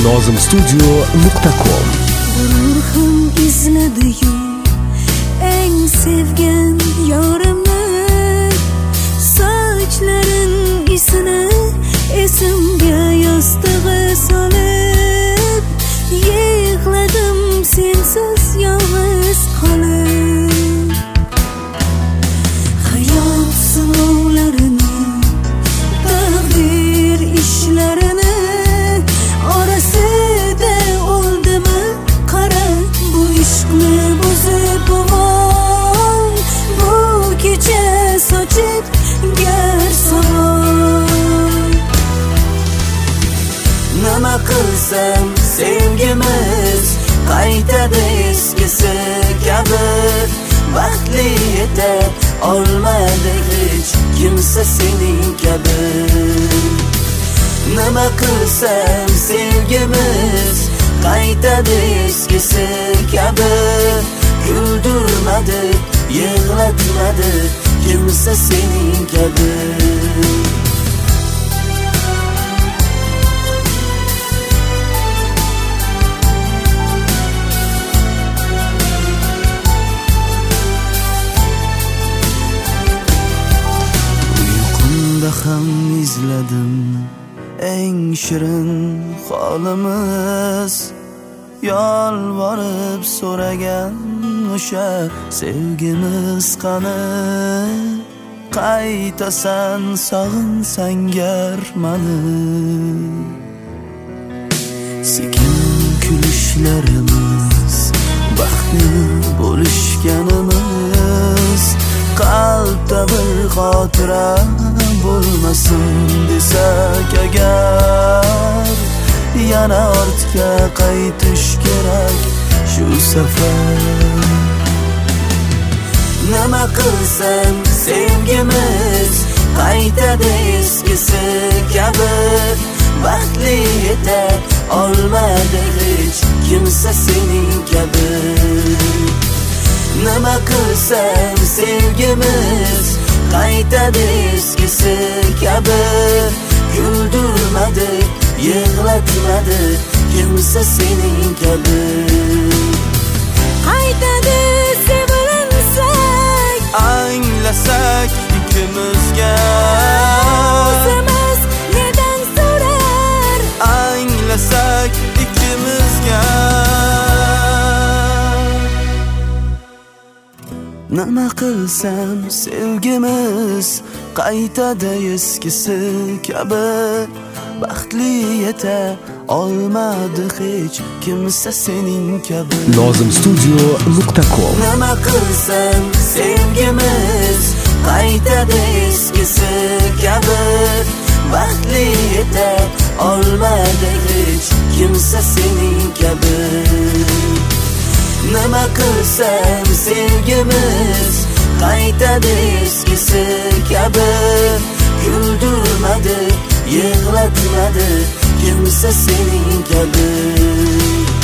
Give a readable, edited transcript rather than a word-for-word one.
lozimstudio.com. Ruhim izladi-yu eng sevgan yorimni, sochlarin isini esimga yostig'i solib, yig'ladim sensiz yolg'iz qolib. Hayot sinovlarini, taqdir ishlarini orasida oldimi qara, bu ishqni buzib voy, bu kecha sochib gar savol. Nima qilsam sevgimiz qaytadi eskisi kabi, baxtli eta olmadi hech kimsa sening kabi. Nima qilsam sevgimiz qaytadi eskisi kabi, güldürmadi, yig'latmadi kimsa sening kabi. Ham izladim eng shirin holimiz, yolvorib so'ragan o'sha sevgimiz qani, qaytasan sog'insang gar mani. Sekin kulishlarimiz, baxtli bo'lishganimiz, qalbda bir xotira bo'lmasin desak agar, yana ortga qaytish kerak shu safar. Nima qilsam sevgimiz qaytadi eskisi kabi, baxtli eta olmadi hech kimsa sening kabi. Nima qilsam sevgimiz qaytadi eskisi kabi, güldürmadi, yig'latmadi kimsa sening kabi. Qaytadi sevilinsak, anglasak ikimizga, o'zimiz neden so'rar, anglasak ikimizga. Nima qilsam sevgimiz qaytadi eskisi kabi, baxtli eta olmadi hech kimsa sening kabi. lozimstudio.com. Nima qilsam sevgimiz qaytadi eskisi kabi, baxtli eta olmadi hech kimsa sening kabi. Nima qilsam sevgimiz qaytadi eskisi kabi, güldürmadi, yig'latmadi kimsa sening kabi.